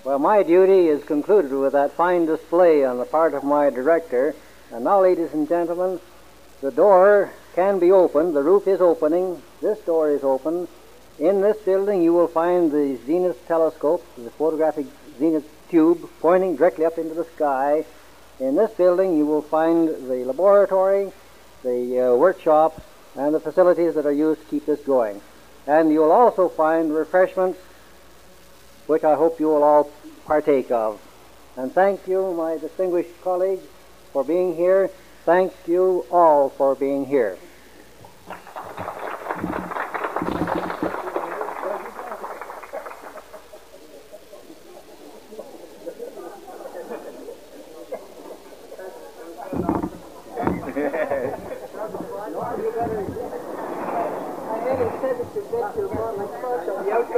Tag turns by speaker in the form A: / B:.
A: Well, my duty is concluded with that fine display on the part of my director. And now, ladies and gentlemen, the door can be opened. The roof is opening. This door is open. In this building, you will find the Zenith telescope, the photographic Zenith tube, pointing directly up into the sky. In this building, you will find the laboratory, the workshop, and the facilities that are used to keep this going. And you'll also find refreshments, which I hope you will all partake of. And thank you, my distinguished colleagues, for being here. Thank you all for being here. I haven't said it to get you, but my